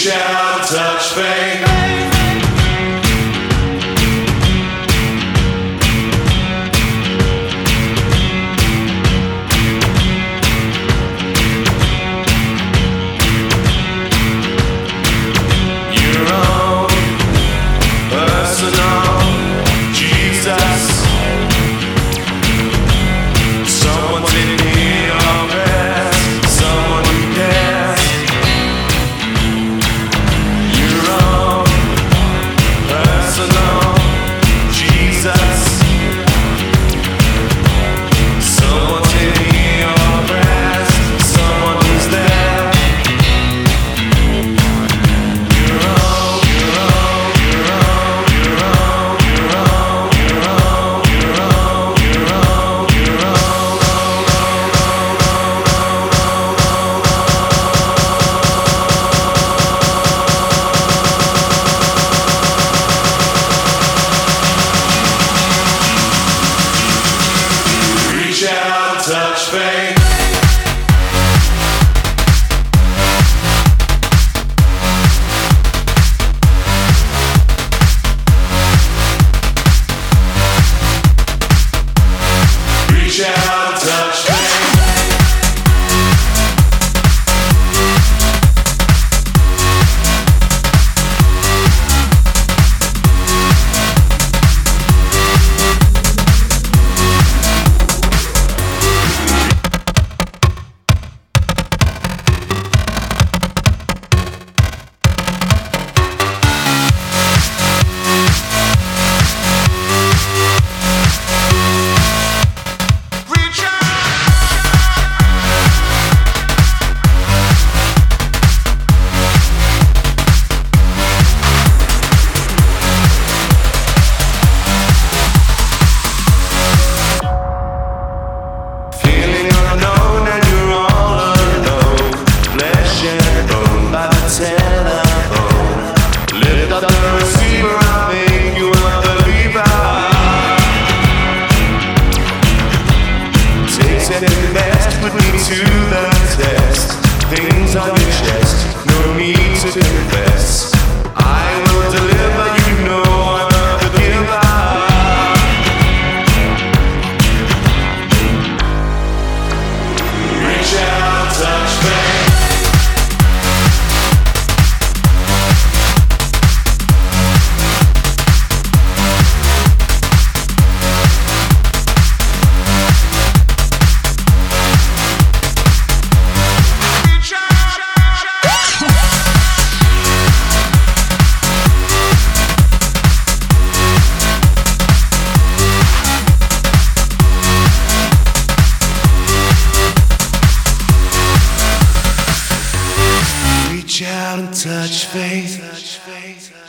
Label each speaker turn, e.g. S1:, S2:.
S1: Reach out, touch faith. Touch faith. Reach out, touch faith. Put me to the test. Things on your chest, no need to confess. I will deliver, you know I'm not the giver. Reach out, touch faith. Reach out and touch faith.